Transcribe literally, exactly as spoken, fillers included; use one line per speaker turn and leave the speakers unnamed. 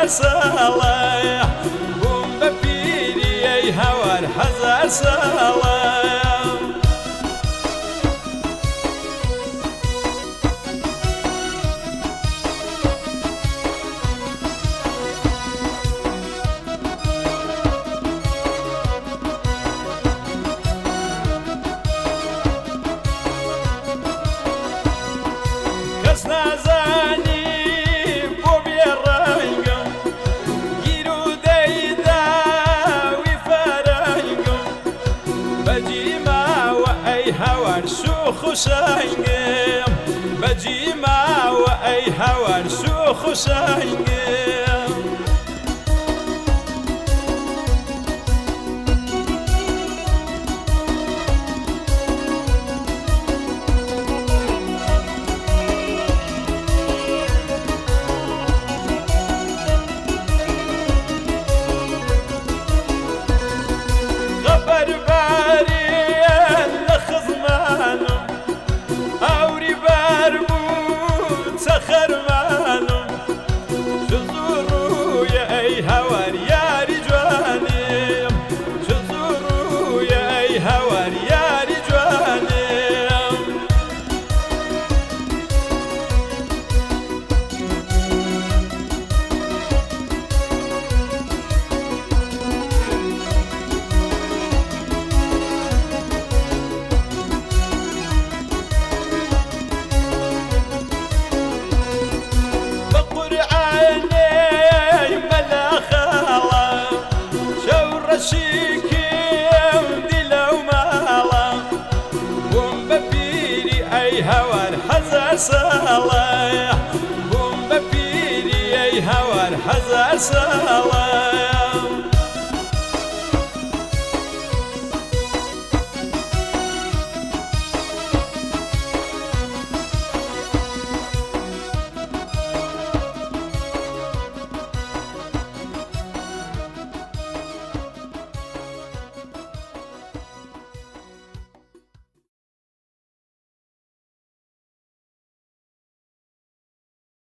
هزار ساڵە بووم بە پیری ئەی هەوار هەزار ساڵە کەس نازانی بۆ بێڕەنگم گیر و دەیداوی فەرەنگم بەجی ماوە ئەی هەوار شوخ و شەنگم بەجی ماوە ئەی هەوار شوخ و شەنگم بەربارێن لە خزمانم ئەوری بەر بوو چەخەرمانم چ زوڕوویە ئەی هەوار یاری جوانێم چ زوڕوویە ئەی هەوار یاری جوانێم شیکم دیلە و ماڵە بووم بە پیری ئەی هەوار هەزار ساڵە بووم بە پیری ئەی هەوار هەزار ساڵە